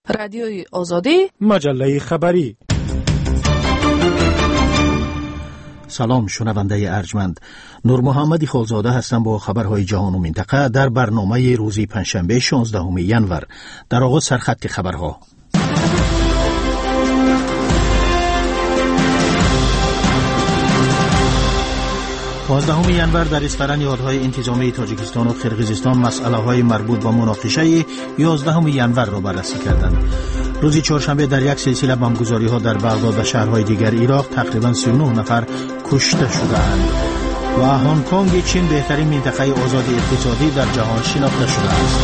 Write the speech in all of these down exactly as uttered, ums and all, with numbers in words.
رادیوی آزادی، مجله خبری. سلام شنونده ارجمند، نور محمد خالزاده هستم با خبرهای جهان و منطقه در برنامه روزی پنجشنبه شانزدهم ژانویه. در آغاز سرخط خبرها. پانزدهم ژانویه در اسفر نهادهای انتظامی تاجیکستان و قرقیزستان مسئله‌های مربوط به مناقشه یازدهم ژانویه را بررسی کردند. روز چهارشنبه در یک سلسله بمبگذاری‌ها در بغداد و شهرهای دیگر عراق تقریباً سی و نه نفر کشته شدند و هنگ کنگ چین بهترین منطقه آزاد اقتصادی در جهان شناخته شده است.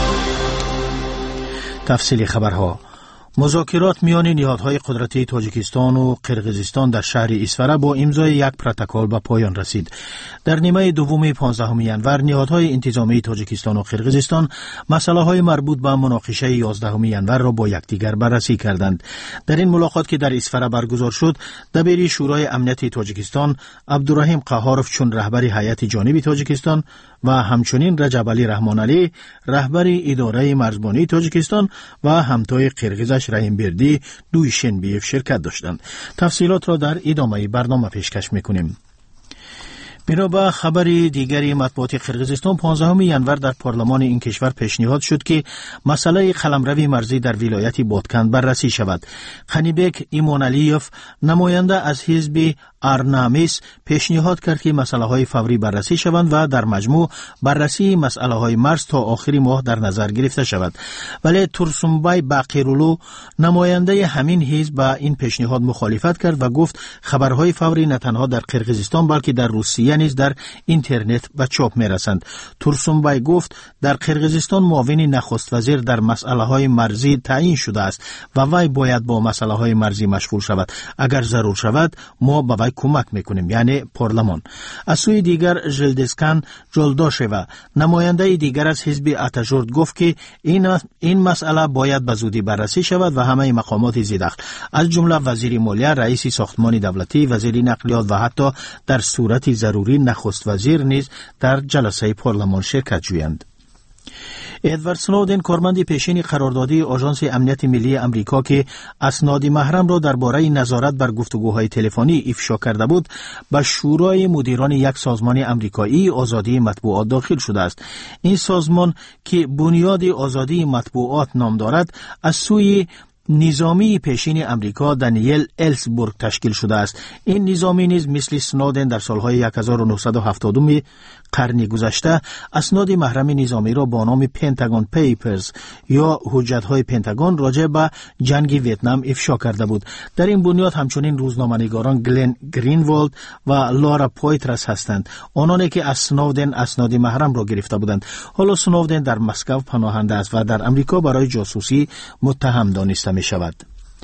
تفصیل خبرها. مذاکرات میان نهادهای قدرتی تاجیکستان و قرقیزستان در شهر اسفر با امضای یک پروتکل به پایان رسید. در نیمه دوم پانزدهم ژانویه نهادهای انتظامی تاجیکستان و قرقیزستان مسائل مربوط به مناقشه یازدهم ژانویه را با یکدیگر بررسی کردند. در این ملاقات که در اسفر برگزار شد، دبیر شورای امنیت تاجیکستان عبدالرحیم قهاروف چون رهبر هیئت جانبی تاجیکستان و همچنین رجب علی رحمان علی رهبر اداره مرزبانی تاجیکستان و همتای قرقیزش رحیم بردی دویشنبه شرکت داشتند. تفصیلات را در ادامه برنامه پیشکش میکنیم. بنا به خبر دیگری مطبوعات قرقیزستان پانزدهم ژانویه در پارلمان این کشور پیشنهاد شد که مسئله قلمرو مرزی در ولایت بادکند بررسی شود. قنیبک ایمانعلیوف نماینده از حزب ارنامیس پیشنهاد کرد که مسئله های فوری بررسی شوند و در مجموع بررسی مسئله های مرز تا آخر ماه در نظر گرفته شود. ولی تورسونبای باقیرولو نماینده همین حزب با این پیشنهاد مخالفت کرد و گفت خبرهای فوری نه تنها در قرقیزستان بلکه در روسیه نیز در اینترنت به چاپ میرسند. تورسونبای گفت در قرقیزستان معاون نخست وزیر در مسئله های مرزی تعیین شده است و وی باید با مسئله های مرزی مشغول شود. اگر ضرور شود ما به وی کمک میکنیم، یعنی پارلمان. از سوی دیگر ژلدسکان جلداشوا نماینده دیگر از حزب اتاژورد گفت که این این مسئله باید به زودی بررسی شود و همه مقامات ذی‌دخل از جمله وزیر مالیه، رئیس ساختمان دولتی، وزیر نقلیات و حتی در صورت ضروری نخست وزیر نیز در جلسه پارلمان شرکت جویند. ادوارد سنودن کارمند پیشین قراردادی آژانس امنیت ملی امریکا که اسناد محرم را درباره نظارت بر گفتگوهای تلفنی افشا کرده بود، به شورای مدیران یک سازمان امریکایی آزادی مطبوعات داخل شده است. این سازمان که بنیاد آزادی مطبوعات نام دارد از سوی نظامی پیشین امریکا دانیل السبورگ تشکیل شده است. این نظامی نیز مثل سنودن در سالهای هزار و نهصد و هفتاد قرن گذشته اسناد محرم نظامی را با نام پنتاگون پیپرز یا حجت‌های پنتاگون راجع به جنگ ویتنام افشا کرده بود. در این بنیاد همچنین روزنامه‌نگاران گلن گرینوالد و لارا پویترس هستند، آنانی که از سنودن اسناد محرم را گرفته بودند. حالا سنودن در مسکو پناهنده است و در امریکا برای جاسوسی متهم دانسته می شود.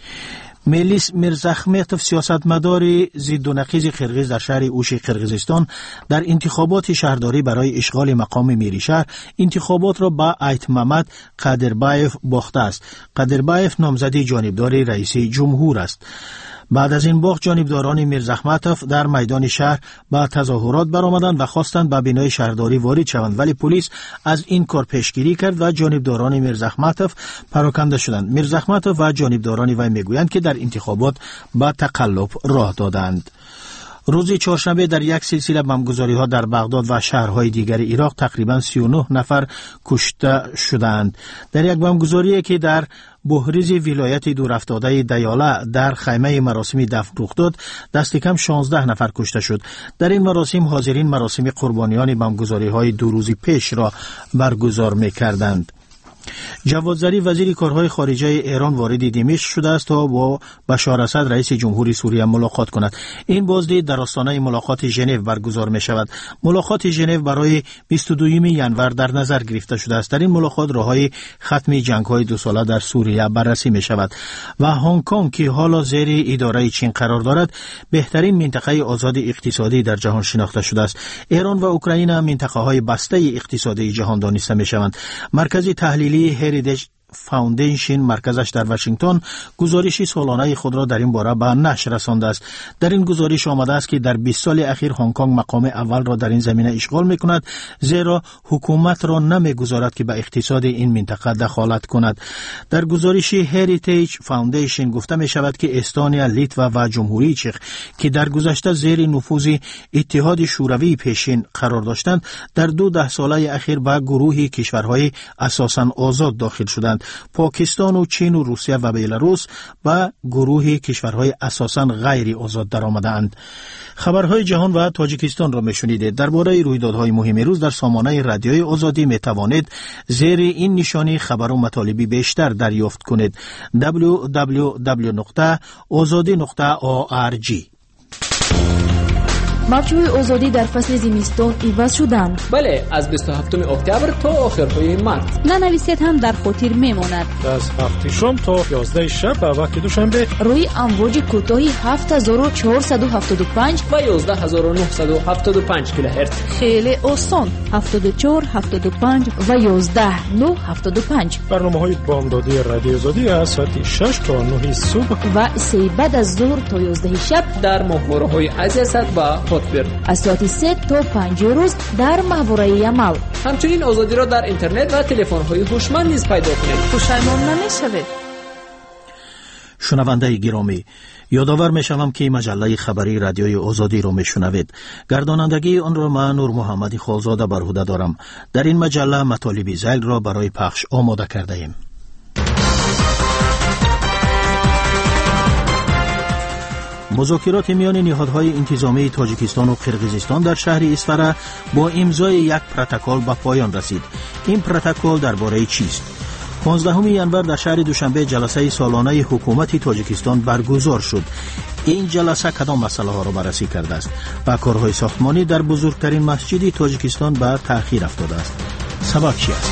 ملیس میرزاخمتوف سیاستمدار ضد و نقیض قرقیز در شهر اوش قرقیزستان در انتخابات شهرداری برای اشغال مقام میری شهر انتخابات را با ایتمامد قادربایف باخته است. قادربایف نامزد جانبدار رئیس جمهور است. بعد از این باخت جانبداران میرزاخمتوف در میدان شهر با تظاهرات برآمدند و خواستند به بنای شهرداری وارد شوند، ولی پلیس از این کار پیشگیری کرد و جانبداران میرزاخمتوف پراکنده شدند. میرزاخمتوف و جانبداران وی میگویند که در انتخابات با تقلب راه دادند. روز چهارشنبه در یک سلسله بمبگذاری‌ها در بغداد و شهرهای دیگر عراق تقریباً سی و نه نفر کشته شدند. در یک بمبگذاری که در بحریز ولایت دورافتاده دیاله در خیمه مراسم دفن رخ داد، دست کم شانزده نفر کشته شد. در این مراسم حاضرین مراسم قربانیان بمبگذاری‌های دو روزی پیش را برگزار می‌کردند. جواد ظریف وزیر کارهای خارجه ایران وارد دمشق شده است تا با بشار اسد رئیس جمهوری سوریه ملاقات کند. این بازدید در آستانه ملاقات ژنو برگزار می شود. ملاقات ژنو برای بیست و دوم ژانویه در نظر گرفته شده است. در این ملاقات راههای ختم جنگ‌های دو ساله در سوریه بررسی می شود و هنگ کنگ که حالا زیر اداره چین قرار دارد بهترین منطقه آزاد اقتصادی در جهان شناخته شده است. ایران و اوکراین منطقه‌های بسته اقتصادی جهان دانسته می شوند. مرکز تحلیلی هریتیج فاوندیشن مرکزش در واشنگتن گزارشی سالانه خود را در این باره به نشر رسانده است. در این گزارش آمده است که در بیست سال اخیر هنگ کنگ مقام اول را در این زمینه اشغال می‌کند، زیرا حکومت را نمی‌گذارد که به اقتصاد این منطقه دخالت کند. در گزارش هریتیج فاوندیشن گفته می‌شود که استونیا، لیتوا و جمهوری چک که در گذشته زیر نفوذ اتحاد شوروی پیشین قرار داشتند، در دو ده ساله اخیر به گروه کشورهای اساساً آزاد داخل شدند. پاکستان و چین و روسیه و بلاروس به گروه کشورهای اساساً غیر آزاد درآمدند. خبرهای جهان و تاجیکستان را میشنیدید. درباره رویدادهای مهم روز در سامانه رادیوی آزادی می توانید زیر این نشانی خبر و مطالبی بیشتر دریافت کنید. دبلیو دبلیو دبلیو نقطه آزادی نقطه او آر جی. موجهای آزادی در فصل زمستان عوض شدند. بله، از بیست و هفتم اکتبر تا آخرهای مارس. ننویسید هم در خاطر میماند. از هفت شام تا یازده شب به وقت دوشنبه روی امواج کوتاه هفت هزار و چهارصد و هفتاد و پنج و یازده هزار و نهصد و هفتاد و پنج کیلوهرتز. خیلی آسان. هفتاد و چهار، هفتاد و پنج و یازده نه هفتاد و پنج. برنامه‌های بامدادی رادیو آزادی از ساعت شش تا نه صبح و سه بعد از ظهر تا یازده شب در ماهواره‌های عزیزت و از ساعت سه تا پنج روز در ماهواره عمل. همچنین آزادی را در اینترنت و تلفن‌های هوشمند نیز پیدا کنید. پشیمان نمی‌شوید. شنونده گرامی، یادآور می‌شوم که مجله خبری رادیوی آزادی را می‌شنوید. گردانندگی آن را من نور محمدی خالزاده بر عهده دارم. در این مجله مطالب ذیل را برای پخش آماده کرده ایم. مذاکرات میان نهادهای انتظامی تاجیکستان و قرقیزستان در شهر اسفره با امضای یک پروتکل به پایان رسید. این پروتکل درباره چیست؟ پانزدهم ژانویه در شهر دوشنبه جلسه سالانه حکومت تاجیکستان برگزار شد. این جلسه کدام مسئله ها را بررسی کرده است و کارهای ساختمانی در بزرگترین مسجد تاجیکستان به تأخیر افتاده است. سبب چی است؟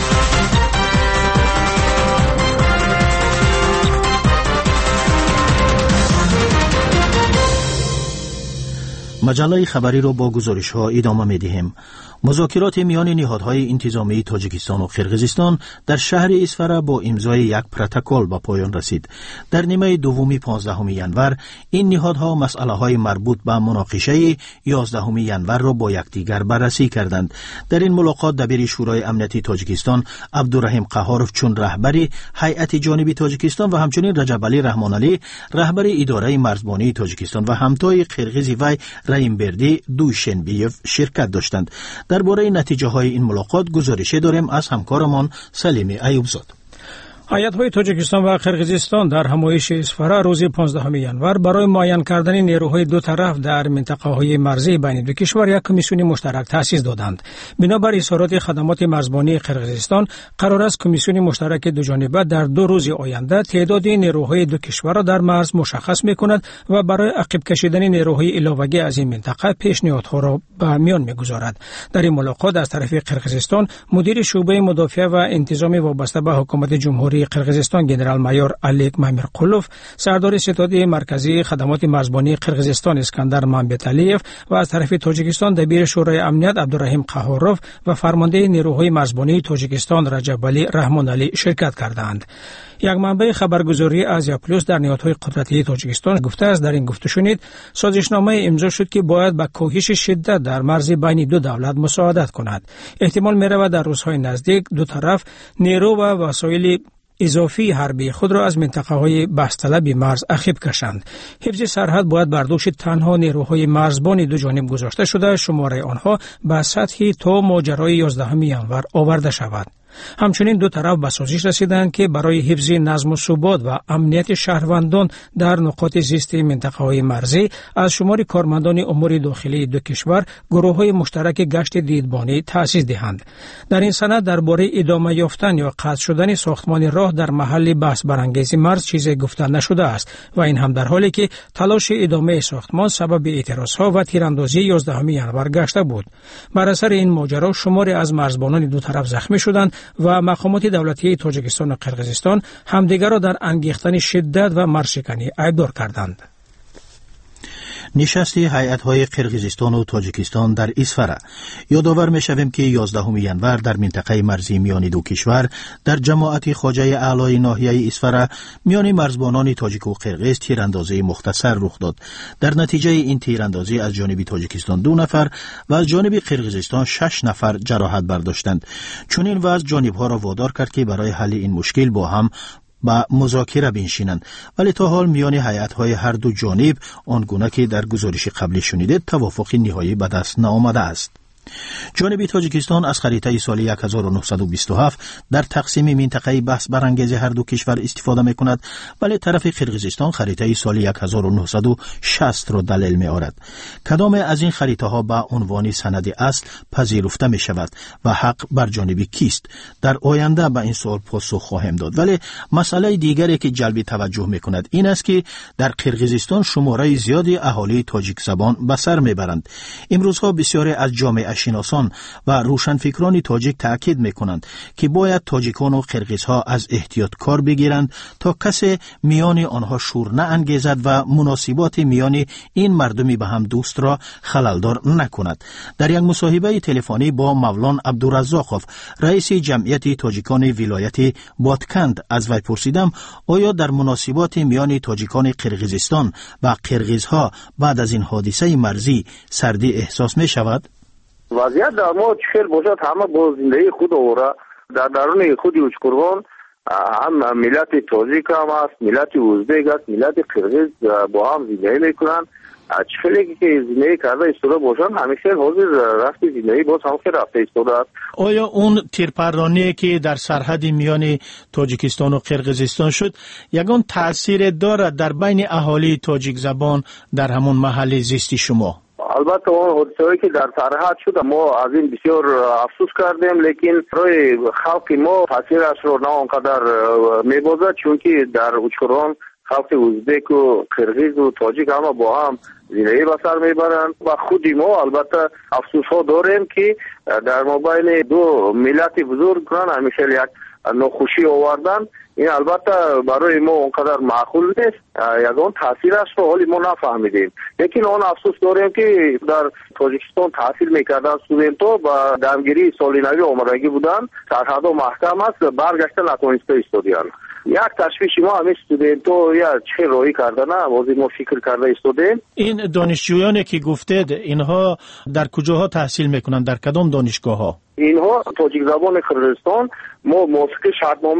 مجله خبری را با گزارش ها ادامه می دهیم. مذاکرات میان نهادهای انتظامی تاجیکستان و قرقیزستان در شهر اسفره با امضای یک پروتکل به پایان رسید. در نیمه دوم پانزدهم ژانویه این نهادها مسئله های مربوط به مناقشه یازدهم ژانویه را با یکدیگر بررسی کردند. در این ملاقات دبیر شورای امنیتی تاجیکستان عبدالرحیم قهاروف چون رهبری هیئت جانبی تاجیکستان و همچنین رجب علی رحمان علی رهبر اداره مرزبانی تاجیکستان و همتای قرقیزی وی رایمبردی دوشنبیف شرکت داشتند. درباره نتیجه های این ملاقات گزارشی داریم از همکارمان سلیم ایوبزاد. هیئت‌های تاجیکستان و قرقیزستان در همایش اسفره روز پانزدهم ژانویه برای معین کردن نیروهای دو طرف در منطقه‌های مرزی بین دو کشور یک کمیسیون مشترک تأسیس دادند. بنابر اظهارات خدمات مرزبانی قرقیزستان قرار است کمیسیون مشترک دو جانبه در دو روز آینده تعداد نیروهای دو کشور را در مرز مشخص می‌کند و برای عقب کشیدن نیروهای علاوه‌ای از این منطقه پیشنهادها را به میان می‌گذارد. در این ملاقات از طرف قرقیزستان مدیر شعبه مدافع و انتظامی وابسته به حکومت جمهوری قرقیزستان جنرال مایور الیک مامیرقولوف، سردار ستاد مرکزی خدمات مرزبانی قرقیزستان اسکندر مامبتالیف و از طرف تاجیکستان دبیر شورای امنیت عبدالرحیم قهاروف و فرمانده نیروهای مرزبانی تاجیکستان رجب علی رحمان علی شرکت کردند. یک منبع خبرگزاری آزیا پلوس در نهادهای قدرتی تاجیکستان گفته است در این گفته شنید سازشنامه امضا شد که باید با کاهش شدت در مرز بین دو دولت مساعدت کند. احتمال می‌رود در روزهای نزدیک دو طرف نیرو و وسایل اضافی حربی خود را از منطقه‌های بحث‌طلب مرز عقب کشند. حفظ سرحد باید بر دوش تنها نیروهای مرزبان دو جانب گذاشته شده، شماره آنها به سطحی تا ماجرای یازدهم ژانویه آورده شود. همچنین دو طرف به سازش رسیدند که برای حفظ نظم و ثبات و امنیت شهروندان در نقاط زیست منطقه‌های مرزی از شمار کارمندان امور داخلی دو کشور گروه‌های مشترک گشت دیدبانی تأسیس دهند. در این سند درباره ادامه یافتن یا قطع شدن ساختمان راه در محل بحث برانگیز مرز چیزی گفته نشده است و این هم در حالی که تلاش ادامه ساختمان سبب اعتراضها و تیراندازی یازدهم ژانویه گشته بود. بر اثر این ماجرا شماری از مرزبانان دو طرف زخمی شدند و مقامات دولتی تاجیکستان و قرقیزستان همدیگر را در انگیختن شدت و مرزشکنی ایبدار کردند. نشست هیئت‌های قرقیزستان و تاجیکستان در اسفره. یادآور می‌شویم که یازدهم ژانویه در منطقه مرزی میان دو کشور در جماعت خواجه اعلای ناحیه اسفره میان مرزبانان تاجیک و قرقیز تیراندازی مختصر رخ داد. در نتیجه این تیراندازی از جانب تاجیکستان دو نفر و از جانب قرقیزستان شش نفر جراحت برداشتند. چون این وضع جانب‌ها را وادار کرد که برای حل این مشکل با هم با مذاکره بنشینند، ولی تا حال میان هیئت‌های هر دو جانب آنگونه که در گزارش قبلی شنیدید توافق نهایی به دست نآمده است. جانب تاجیکستان از خریطه سال هزار و نهصد و بیست و هفت در تقسیم منطقه بحث برانگیز هر دو کشور استفاده می‌کند، ولی طرف قرقیزستان خریطه سال هزار و نهصد و شصت را دلیل می‌آورد. کدام از این خریطه ها به عنوان سند اصل پذیرفته می شود و حق بر جانب کیست؟ در آینده به این سوال پاسخ خواهیم داد. ولی مسئله دیگری که جلب توجه می‌کند این است که در قرقیزستان شماره زیادی اهالی تاجیک زبان به سر می‌برند. امروزها بسیاری از جامعه شناسان و روشنفکران تاجیک تأکید میکنند که باید تاجیکان و قرقیزها از احتیاط کار بگیرند تا کسی میان آنها شور نه انگیزد و مناسبات میان این مردمی به هم دوست را خللدار نکند. در یک مصاحبه تلفنی با مولان عبدالرزاقوف رئیس جمعیت تاجیکان ولایت بادکند از وی پرسیدم آیا در مناسبات میان تاجیکان قرقیزستان و قرقیزها بعد از این حادثه مرزی سردی احساس می شود؟ وضعیت در ما چخیر باشد همه با زندگی خود آوره در درون خودی اوچکروان هم ملت تاجیک هم است، ملت ازبک است، ملت قرقیز با هم زندگی میکنن. چخیلی که زندگی کرده ایستاده باشن همیشه حاضر رفتی زندگی باز هم که رفته ایستاده است. آیا اون تیرپرانی که در سرحد میان تاجیکستان و قرقیزستان شد یگان تأثیر دارد در بین اهالی تاجیک زبان در همون محل زیستی شما؟ البته اون حادثه‌ای که در سرحد شد ما از این بسیار افسوس کردیم، لیکن روی خلق ما تاثیرش رو نه آنقدر میبازد، چون که در اوچکروان خلق ازبک و قرقیز و تاجیک همه با هم زندگی به سر میبرند و خودی ما البته افسوس ها داریم که در مابین دو ملت بزرگ کنن همیشه یک ناخوشی آوردن. این البته برای ما اونقدر معقول نیست، یگان تاثیرش رو حالی ما نفهمیدیم، لیکن اون افسوس داریم که در تاجیکستان تحصیل میکردن استودنت ها و درگیری سالی نوی آمدگی بودن، سرحدها محکم است، برگشته نتونسته استودیان. یک تشویش ما همه استودنت ها یا چه روی کرده نه وازی ما فکر کرده استودیم. این دانشجویانی که گفتید اینها در کجاها تحصیل میکنن، در کدام دانشگاه ها؟ اینها تاجیک زبان قرقیزستان ما موافق شرطنامه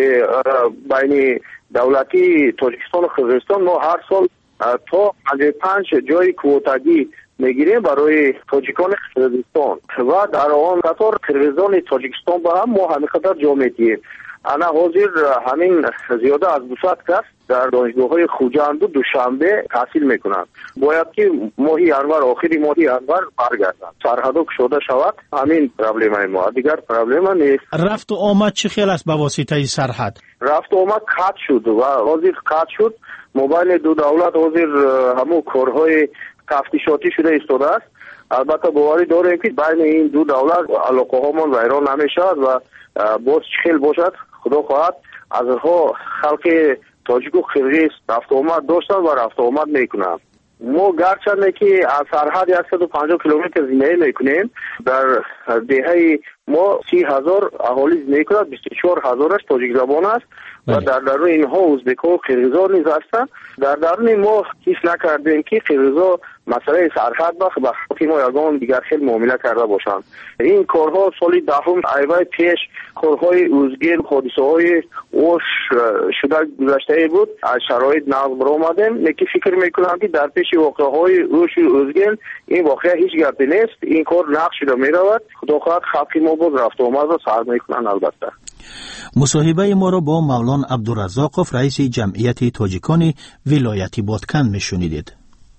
بین دولتی تاجیکستان و قرقیزستان ما هر سال تا پنجاه و پنج جای کوتاگی میگیریم برای تاجیکان قرقیزستان و در آن قطار قرقیزان تاجیکستان با هم ما همین قطار جا میدیم. انا حاضر همین زیاده از دوصد کس در دانشگاه‌های خوجند و دوشنبه تحصیل میکنند. باید که ماهی انور آخری ماهی انور برگردند. سرحدها گشوده شود. همین پرابلم ما، دیگر پرابلم نیست. رفت و آمد چه خیال است به واسطه سرحد؟ رفت و آمد قطع شد و حاضر قطع شد. موبایل دو دولت حاضر همو کارهای تفتیشاتی شده ایستاده است. البته باوری داریم که بین این دو دولت علاقه هامان ویران نمیشود و باز چخیل باشد. خدا خواهد از ها خلق تاجیک و قرقیز رفت آمد داشتن و رفت آمد میکنن. ما گرچنده که از سرحد صد و پنجاه کیلومتر زندگی میکنیم، در دهه ما سی هزار اهالی زندگی کنند، بیست و چهار هزارش تاجیک زبان است و در درون اینها ازبک و قرقیزا نیز هستند. در درون ما حس نکردیم که قرقیزا مسئله سرحد با خلق ما یگان دیگر خیلی معامله کرده باشند. این کارها سالی دهم ایوه پیش کارهای اوزگیر حادثه های اوش شده گذشته بود، از شرایط نقل برآمدیم، لیکن فکر میکنم که در پیش واقعه های اوش و اوزگیر این واقعه هیچ گردی نیست. این کار نقل شده میرود. خدا خواهد خلق ما باز رفت آمد و سر میکنن. البته مصاحبه ما را با مولان عبدالرزاقوف رئیس جمعیت تاجیکان ولایت بادکند میشنیدید.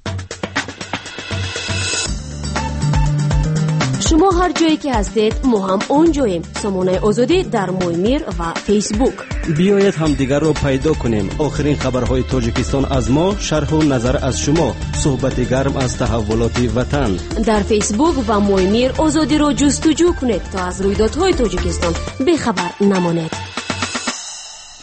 شما هر جایی که هستید ما هم اونجاییم. سامانه آزادی در مویمیر و فیسبوک. بیایید هم دیگر رو پیدا کنیم. آخرین خبرهای تاجیکستان از ما، شرح و نظر از شما، صحبت گرم از تحولات وطن. در فیسبوک و مویمیر آزادی رو جستجو کنید تا از رویدادهای تاجیکستان بخبر نمانید.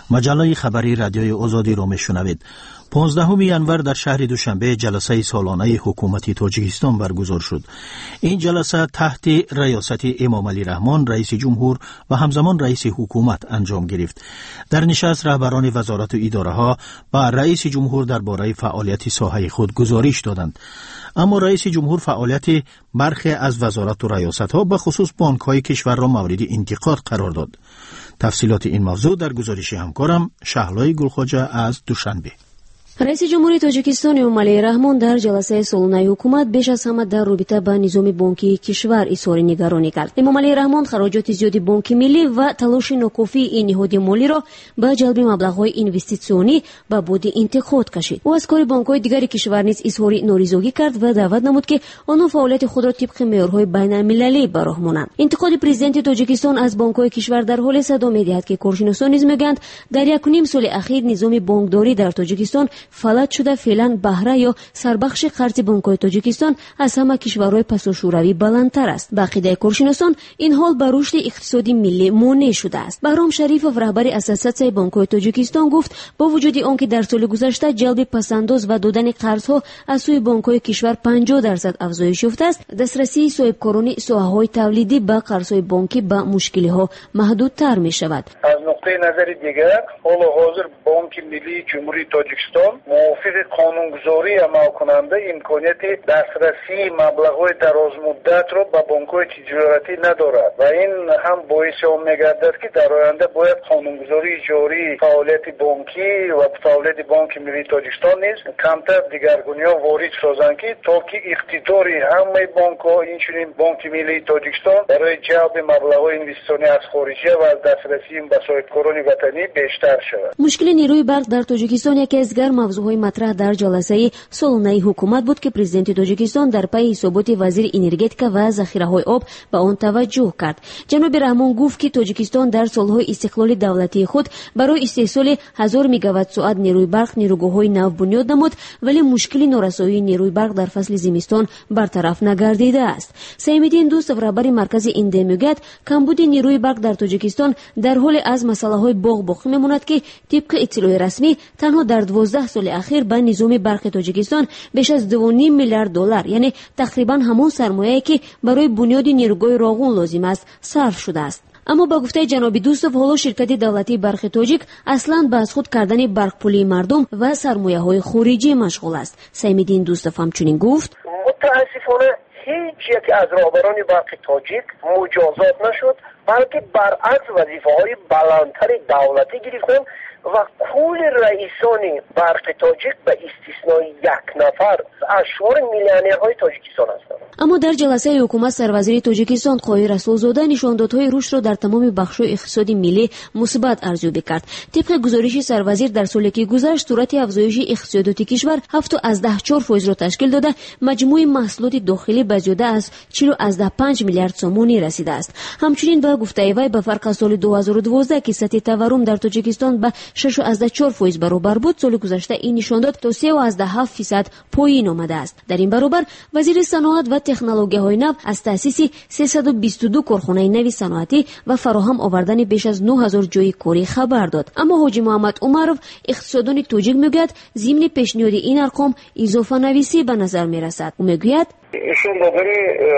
مجله خبری رادیوی آزادی را میشنوید. پانزدهم ژانویه در شهر دوشنبه جلسه سالانه حکومت تاجیکستان برگزار شد. این جلسه تحت ریاست امام علی رحمان رئیس جمهور و همزمان رئیس حکومت انجام گرفت. در نشست رهبران وزارت و اداره ها با رئیس جمهور درباره فعالیت ساحه خود گزارش دادند. اما رئیس جمهور فعالیت برخی از وزارت و ریاست ها به خصوص بانک های کشور را مورد انتقاد قرار داد. تفصیلات این موضوع در گزارش همکارم شهلای گلخواجه از دوشنبه. رئیس جمهوری تاجیکستان امام علی رحمان در جلسه سالانه حکومت بیش از همه در رابطه با نظام بانکی کشور اظهار نگرانی کرد. امام علی رحمان خراجات زیادی بانک ملی و تلاش ناکافی این نهاد مالی را به جلب مبلغ‌های اینوستیسیونی به بودی انتقاد کشید. او از کار بانک‌های دیگر کشور نیز اظهار نارضایتی کرد و دعوت نمود که آنها فعالیت خود را طبق معیارهای بین‌المللی به راه مانند. انتقاد پرزیدنت تاجیکستان از بانک‌های کشور در حال صدا می‌دهد که کارشناسان نیز می‌گویند در یک و نیم سال اخیر نظام بانکداری در تاجیکستان فلج شده. فعلا بهره یا سربخش قرض بانک‌های تاجیکستان از همه کشورهای پساشوروی بلندتر است. به عقیده کارشناسان این حال بر رشد اقتصادی ملی مانع شده است. بهرام شریفов رهبر اساسیاسیون بانک‌های تاجیکستان گفت با وجود آنکه در سال گذشته جلب پسنداز و دادن قرض‌ها از سوی بانک‌های کشور پنجاه درصد افزایش یافته است، دسترسی صاحبکاران ساحه‌های تولیدی به قرض‌های بانکی به مشکل‌ها محدودتر می‌شود. از نقطه نظر دیگر حال حاضر بانک ملی جمهوری تاجیکستان موافق قانونگذاری عمل کننده امکانیت دسترسی مبلغ‌های دراز مدت را به بانک‌های تجارتی ندارد و این هم باعث آن می‌گردد که در آینده باید قانونگذاری جاری فعالیت بانکی و فعالیت بانک ملی تاجیکستان نیز کمتر دیگرگونی‌ها وارد سازند که تا که اقتدار همه بانک‌ها اینچنین بانک ملی تاجیکستان برای جلب مبلغ‌های اینوستیسیونی از خارجه و از دسترسی به صاحبکاران وطنی بیشتر شود. مشکل نیروی برق در تاجیکستان یکی از گرم موضوعهای مطرح در جلسه سالانه حکومت بود که پرزیدنت تاجیکستان در پی حسابات وزیر انرژتیکا و ذخیره‌های آب به آن توجه کرد. جناب رحمان گفت که تاجیکستان در سالهای استقلال دولتی خود برای استحصال هزار مگاوات ساعت نیروی برق نیروگاه‌های نو بنیاد نمود، ولی مشکل نارسایی نیروی برق در فصل زمستان برطرف نگردیده است. سیمدین دوستov رهبر مرکز اینده میگوید کمبود نیروی برق در تاجیکستان در حال از مسائل باغ باقی میماند که طبق اطلاع رسمی تنها در دوازده سال اخیر به نظام برق تاجیکستان بیش از دو و نیم میلیارد دلار، یعنی تقریبا همون سرمایه‌ای که برای بنیاد نیروگاه راغون لازم است صرف شده است. اما با گفته جناب دوستov حالا شرکت دولتی برق تاجیک اصلا به از خود کردن برق پولی مردم و سرمایه‌های خارجی مشغول است. سیمدین دوستov همچنین گفت متاسفانه هیچ یک از رهبران برق تاجیک مجازات نشد، بلکه برعکس وظیفه‌های بلندتر دولتی گرفتند و کل رئیسان برق تاجیک به استثنای یک نفر اشوار میلیونرهای تاجیکستان هستند. اما در جلسه حکومت سروزیر تاجیکستان قاهی رسولزاده نشاندادهای رشد را در تمام بخش‌های اقتصادی ملی مثبت ارزیابی کرد. طبق گزارش سروزیر در سالی که گذشت صورت افزایش اقتصادی کشور هفت از ده چهار فیصد را تشکیل داده، مجموع محصولات داخلی به زیاده از چهل از ده پنج میلیارد سومونی رسیده است. همچنین به گفته وی به فرق از سال دو هزار و دوازده که سطح تورم در تاجیکستان به شش از ده چهار فیصد برابر بود، سال گذشته این نشانداد تا سه از ده هفت فیصد پایین آمده است. در این برابر وزیر صنعت و تکنولوژی‌های نو از تأسیس سیصد و بیست و دو کارخانه نوی صنعتی و فراهم آوردن بیش از نه هزار جای کاری خبر داد. اما حاجی محمد عمرov اقتصاددان تاجیک میگوید ضمن پیشنهاد این ارقام اضافه نویسی به نظر میرسد. او میگوید ایشون دادن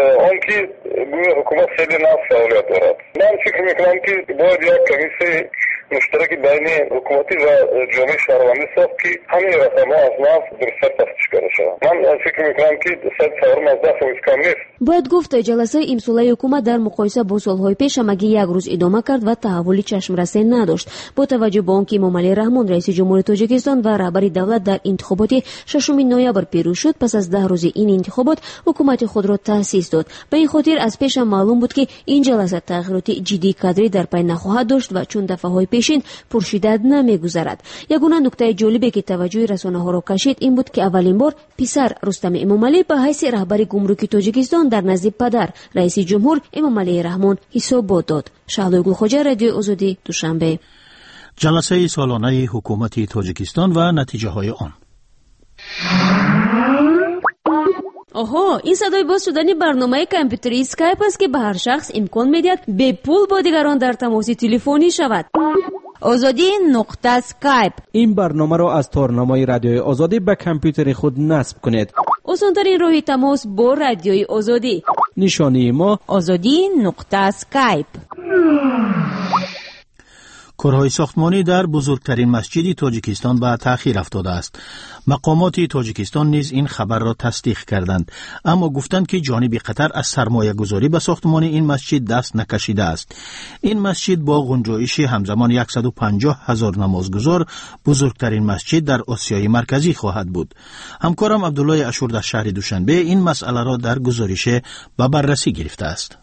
آنکه گویا حکومت خیلی نفت فعالیت دارد. من فکر میکنم که باید یک کمیسه مشترک بین حکومتی و جامعه شهروندی ساخت که همین رقم‌ها از نفت در سر تفتیش کرده شود. من فکر میکنم که صد چهارم از ده فیصد کم نیست. باید گفت جلسه امساله حکومت در مقایسه با سالهای پیش همگی یک روز ادامه کرد و تحولی چشمرسه نداشت. با توجه به آنکه امام علی رحمان رئیس جمهور تاجیکستان و رهبر دولت در انتخابات ششم نوامبر پیروز شد، پس از ده روز این انتخابات حکومت خود را تأسیس داد. به این خاطر از پیش معلوم بود که این جلسه تغییرات جدی قدری در پی نخواهد داشت و چون دفعه‌های پیشین پرشدت نمیگذرد. یگانه نکته جالبی که توجه رسانه‌ها را کشید این بود که اولین بار پسر رستم امام علی به حیث رهبر گمرک تاجیکستان در نزد پدر رئیس جمهور امام علی رحمان حساب داد. شهلای گلخواجه، رادیو آزادی، دوشنبه. جلسه سالانه حکومت تاجیکستان و نتیجه های آن. آها، این صدای باز شدن برنامه کامپیوتری اسکایپ است که به هر شخص امکان میدهد به پول با دیگران در تماس تلفنی شود. آزادی نقطه سکایپ. این برنامه را از تارنمای رادیوی آزادی به کامپیوتر خود نصب کنید. آسان‌ترین راه تماس با رادیوی آزادی. نشانی ما آزادی نقطه سکایپ. کارهای ساختمانی در بزرگترین مسجد تاجیکستان به تأخیر افتاده است. مقامات تاجیکستان نیز این خبر را تصدیق کردند، اما گفتند که جانب قطر از سرمایه گذاری به ساختمان این مسجد دست نکشیده است. این مسجد با گنجایش همزمان صد و پنجاه هزار نمازگزار بزرگترین مسجد در آسیای مرکزی خواهد بود. همکارم عبدالله اشور در شهر دوشنبه این مسئله را در گزارش به بررسی گرفته است.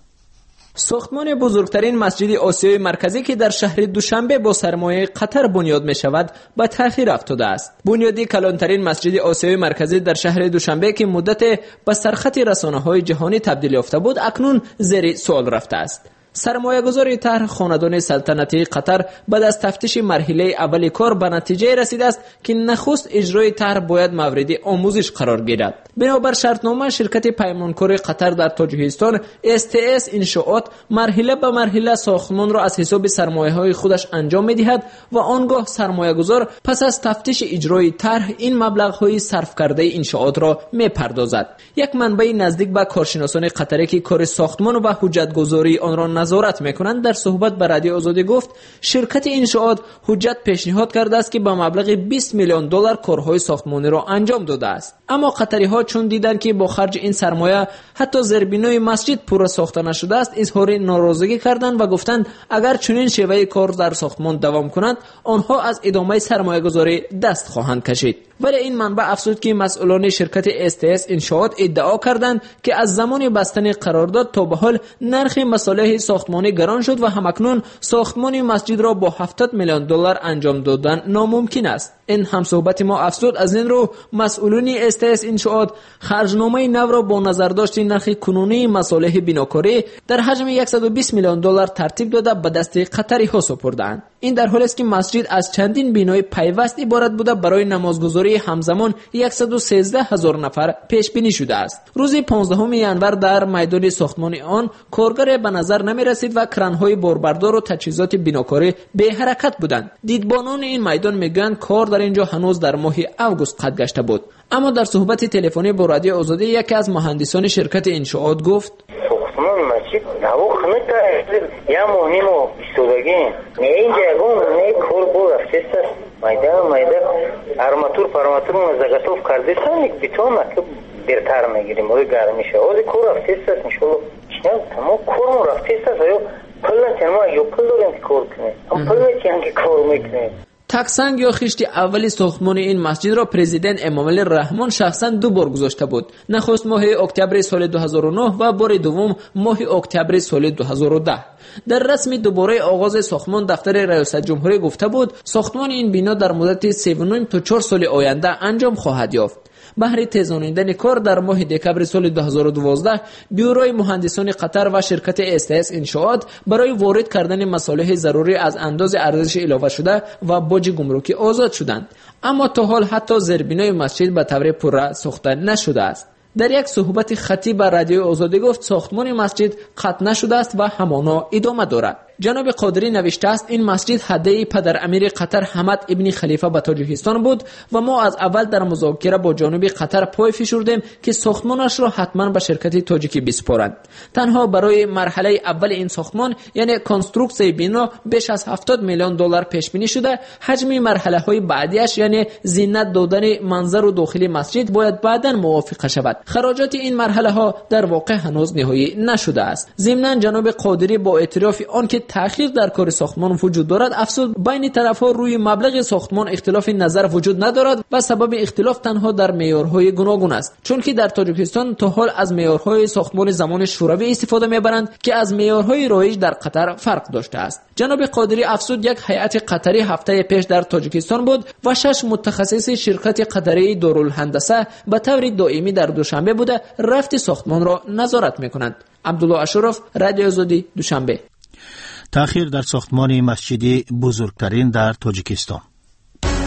ساختمان بزرگترین مسجد آسیای مرکزی که در شهر دوشنبه با سرمایه قطر بنیاد می شود به تأخیر افتاده است. بنیادی کلانترین مسجد آسیای مرکزی در شهر دوشنبه که مدت به سرخط رسانه‌های جهانی تبدیل یافته بود اکنون زیر سوال رفته است. سرمایه‌گذار طرح خاندان سلطنتی قطر بعد از تفتیش مرحله اول کار به نتیجه رسیده است که نخست اجرای طرح باید مورد آموزش قرار گیرد. بنابر شرطنامه شرکت پیمانکار قطر در تاجیکستان اس تی اس انشاءات مرحله به مرحله ساختمان را از حساب سرمایه‌های خودش انجام می‌دهد و آنگاه سرمایه‌گذار پس از تفتیش اجرای طرح این مبلغ‌های صرف کرده انشاءات را می‌پردازد. یک منبع نزدیک به کارشناسان قطری که کار ساختمان و حجت‌گذاری آن را نظارت می‌کنند در صحبت با رادیو آزادی گفت شرکت انشاءات حجت پیشنهاد کرده است که با مبلغ بیست میلیون دلار کارهای ساختمانی را انجام داده است. اما قطری‌ها چون دیدند که با خرج این سرمایه حتی زیربنای مسجد پورا ساخته نشده است اظهار ناراضگی کردند و گفتند اگر چنین شیوه کار در ساختمان دوام کند آنها از ادامه سرمایه‌گذاری دست خواهند کشید. ولی این منبع افزود که مسئولان شرکت اس تی اس انشاءات ادعا کردند که از زمان بستن قرارداد تا به حال نرخ مصالح ساختمانی گران شد و همکنون ساختمان مسجد را با هفتاد میلیون دلار انجام دادن ناممکن است. این همصحبت ما افزود از این رو مسئولان اس تی اس انشاءات خرجنامه نو را با نظر داشت نرخ کنونی مصالح بناکاری در حجم صد و بیست میلیون دلار ترتیب داده به دست قطری ها سپردند. این در حالی است که مسجد از چندین بنای پیوست عبارت بوده برای نمازگزاری همزمان صد و سیزده هزار نفر پیش بینی شده است. روز پانزدهم ژانویه در میدان ساختمان آن کارگر به نظر نمی رسید و کرانهای باربردار و تجهیزات بناکاری به حرکت بودند. دیدبانان این میدان میگویند کار در اینجا هنوز در ماه اوگوست قد گشته بود. اما در صحبت تلفنی با رادیو آزادی یکی از مهندسان شرکت انشاءات گفت ساختمان مسجد نو خمت یا مهم و استودگی نه اینجا اون نه کار بود افسست میدان میدان ارماتور پارماتور مزگتوف کرده سن بیتون که درتر میگیریم و گرمیشه او کار افسست میشه چه تمام کار افسست آیا پلن تنما یا پل داریم کار کنه ام پل میکنه کار میکنه. تکسنگ یا خشت اولی ساختمان این مسجد را پرزیدنت امامعلی رحمان شخصا دو بار گذاشته بود. نخست ماه اکتبر سال دو هزار و نه و بار دوم ماه اکتبر سال دو هزار و ده. در رسمی دوباره آغاز ساختمان دفتر ریاست جمهوری گفته بود ساختمان این بنا در مدت سه و نیم تا چهار سال آینده انجام خواهد یافت. بهر تیزانیدن کار در ماه دکبر سال دو هزار و دوازده بیوروی مهندسان قطر و شرکت اس تی اس انشاءات برای وارد کردن مصالح ضروری از انداز ارزش اضافه شده و باج گمرکی آزاد شدند. اما تا حال حتی زیربنای مسجد به طور پوره ساخته نشده است. در یک صحبت خطی با رادیو آزادی گفت ساختمان مسجد قطع نشده است و همانا ادامه دارد. جناب قادری نوشته است این مسجد هدیه پدر امیر قطر حمد ابن خلیفه به تاجیکستان بود و ما از اول در مذاکره با جانب قطر پای فشردیم که ساختمانش را حتما به شرکت تاجیکی بسپارند. تنها برای مرحله اول این ساختمان یعنی کنستروکسیون بنا بیش از هفتاد میلیون دلار پیش بینی شده. حجم مرحله های بعدیش یعنی زینت دادن منظر و داخلی مسجد باید بعداً موافقه شود. خراجات این مرحله ها در واقع هنوز نهایی نشده است. ضمناً جناب قادری با اعتراف آن که تأخیر در کار ساختمان وجود دارد افزود بین طرف‌ها روی مبلغ ساختمان اختلاف نظر وجود ندارد و سبب اختلاف تنها در معیارهای گوناگون است، چون که در تاجیکستان تا حال از معیارهای ساختمان زمان شوروی استفاده می‌برند که از معیارهای رایج در قطر فرق داشته است. جناب قادری افزود یک هیئت قطری هفته پیش در تاجیکستان بود و شش متخصص شرکت قطری دارالهندسه به طور دائمی در دوشنبه بوده رفت ساختمان را نظارت می‌کنند. عبدالله اشرف، رادیو آزادی، دوشنبه. تأخیر در ساختمان مسجدی بزرگترین در تاجیکستان.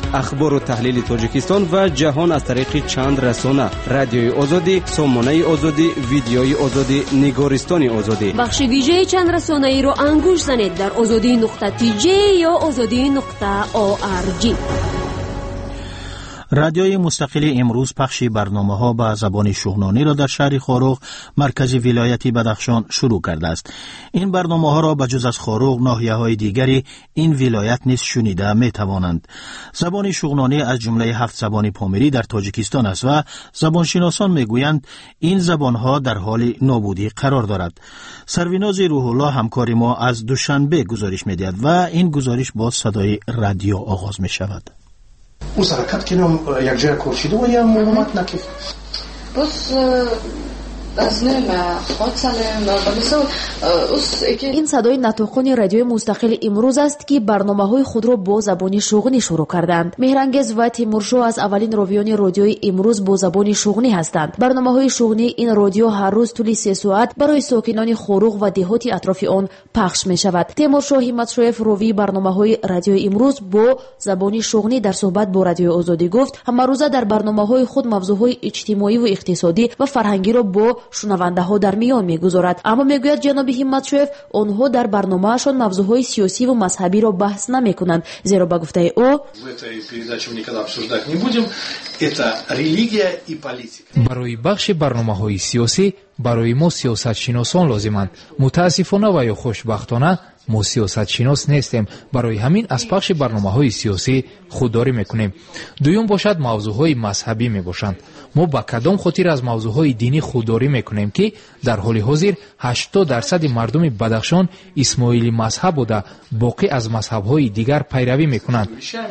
اخبار و تحلیل تاجیکستان و جهان از طریق چند رسانه: رادیوی آزادی، سامانه آزادی، ویدیوی آزادی، نگارستان آزادی. بخش ویژه چند رسانه ای رو انگوش زنید در آزادی نقطه تی جی یا آزادی نقطه او آر جی. رادیوی مستقل امروز پخش برنامه‌ها به زبان شغنانی را در شهر خاروغ مرکز ولایتی بدخشان شروع کرده است. این برنامه‌ها را بجز از خاروغ ناحیه‌های دیگری این ولایت نیز شنیده می‌توانند. زبان شغنانی از جمله هفت زبان پامیری در تاجیکستان است و زبانشناسان می‌گویند این زبان‌ها در حال نابودی قرار دارد. سرویناز روح الله همکار ما از دوشنبه گزارش می‌دهد و این گزارش با صدای رادیو آغاز می‌شود. او حرکت کنم یک جای کورشیده و یا معلومات نکرد بس از نیم خود سالم این صدای نطقان رادیوی مستقل امروز است که برنامه‌های خود را با زبان شغنی شروع کردند. مهرانگیز و تیمورشو از اولین راویان رادیوی امروز با زبان شغنی هستند. برنامه‌های شغنی این رادیو هر روز طول سه ساعت برای ساکنان خاروغ و دهات اطراف آن پخش می‌شود. تیمورشو همتشویف راوی برنامه‌های رادیو امروز با زبان شغنی در صحبت با رادیو آزادی گفت همه روزه در برنامه‌های خود موضوعهای اجتماعی و اقتصادی و فرهنگی را با شنونده ها در میان میگذارد، اما میگوید جناب همتشویف آنها در برنامه‌شان موضوعهای سیاسی و مذهبی را بحث نمیکنند، زیرا به گفته او برای بخش برنامه‌های سیاسی برای ما سیاستشناسان لازمند. متاسفانه و یا خوشبختانه ما سیاست شناس نیستیم، برای همین از پخش برنامه‌های سیاسی خودداری میکنیم. دوم باشد موضوعهای مذهبی میباشند. ما با کدام خاطر از موضوعهای دینی خودداری میکنیم که در حال حاضر هشتاد درصد مردم بدخشان اسماعیلی مذهب بوده، باقی از مذهب‌های دیگر پیروی میکنند.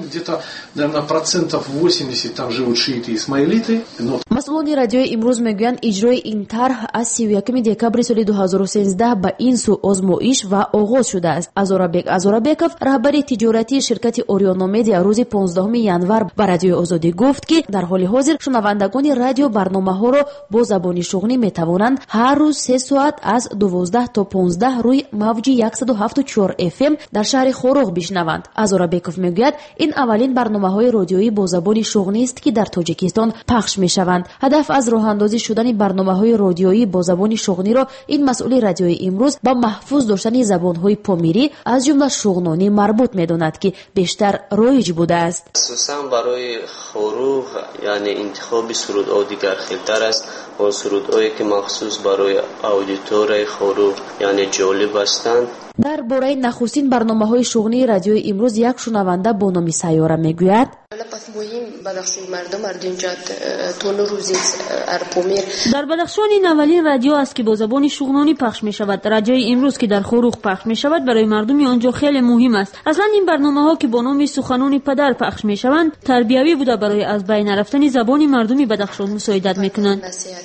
مسئولان رادیو امروز میگویند اجرای این طرح از سی و یکم دکامبر سال دو هزار و سیزده به این سو آزمایش و آغاز شده است. ازورابک ازورابکوف رهبر تجارتی شرکت اوریون مدیا روز پانزدهم ژانویه به رادیو آزادی گفت که در حال حاضر شنوندگان رادیو برنامه‌ها را با زبان شغنی میتوانند هر روز سه ساعت از دوازده تا پانزده روی موج صد و هفت و چهار اف ام در شهر خاروغ بشنوند. ازورابکوف میگوید این اولین برنامه‌های رادیویی با زبان شغنی است که در تاجیکستان پخش میشوند. هدف از راه اندازی شدن برنامه‌های رادیویی با زبان شغنی را این مسئول رادیویی امروز با محفوظ داشتن زبان‌های پامیری از جمله شغنانی مربوط می‌داند که بیشتر رایج بوده است. اساساً برای خاروغ یعنی انتخاب سرودها دیگر خیلتر است و سرودهایی که مخصوص برای اودیتور خاروغ یعنی جالب هستند. در باره نخستین برنامه‌های شغلی رادیو امروز یک شنونده با نام سیاره میگوید در بدخشان این اولین رادیو است که با زبان شغنانی پخش می شود. رادیو امروز که در خاروغ پخش می شود برای مردم آنجا خیلی مهم است. اصلا این برنامه ها که با نام سخنان پدر پخش می شوند تربیوی بوده، برای از بین رفتن زبان مردم بدخشان مساعدت می کنند.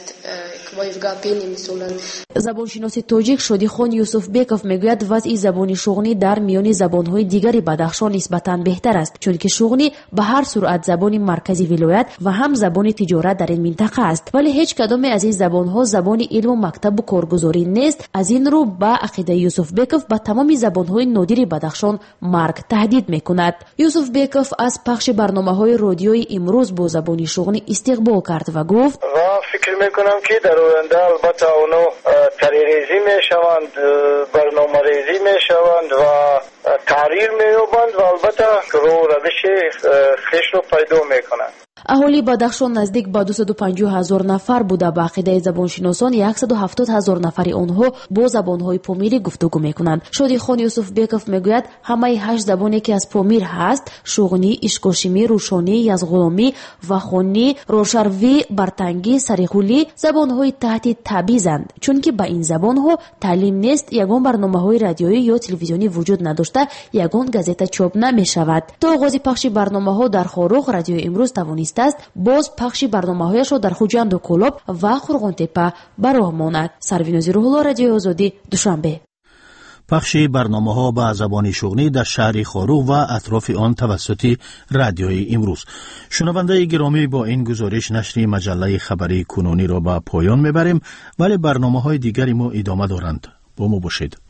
زبانشناس تاجیک شادی خان یوسف بیکوف میگوید وضع زبان شغنی در میان زبانهای دیگری بدخشان نسبتاً بهتر است، چون که شغنی به هر صورت زبان مرکزی ولایت و هم زبان تجارت در این منطقه است، ولی هیچ کدام از این زبانها زبان علم و مکتب و کارگزاری نیست. از این رو با عقیده یوسف بیکوف به تمام زبانهای نادر بدخشان مرگ تهدید میکند. یوسف بیکوف از پخش برنامه‌های رادیویی امروز با زبان شغنی استقبال کرد و گفت فکر میکنم که در آینده البته اونو طریق‌ریزی میشوند، برنامه ریزی میشوند و تحریر مییابند و البته رو روش خیش رو پیدا میکنند. اهالی بدخشان نزدیک به دویست و پنجاه هزار نفر بوده. با عقیده زبانشناسان صد و هفتاد هزار نفر آنها با زبانهای پامیری گفتگو میکنند. شادی خان یوسف بیکوف میگوید همه هشت زبانی که از پامیر هست، شغنی، اشکاشمی، روشانی، یزغلامی و خونی، روشروی، برتنگی، سریخولی زبانهای تحت تبعیضند، چون که با این زبانها تعلیم نیست، یگان برنامه‌های رادیویی یا تلویزیونی وجود نداشته، یگان گازeta چاپ نمیشود. تا آغاز پخش برنامه‌ها در خاروغ رادیو امروز توانست است باز پخش برنامه‌هایش را در خوجند و کلاب و خرغانتپه براه ماند. سرویناز روح الله، رادیو آزادی، دوشنبه. پخش برنامه‌ها به زبان شغنی در شهر خاروغ و اطراف آن توسط رادیوی امروز. شنونده گرامی، با این گزارش نشر مجله خبری کنونی را به پایان میبریم، ولی برنامه‌های دیگری ما ادامه دارند. با ما باشید.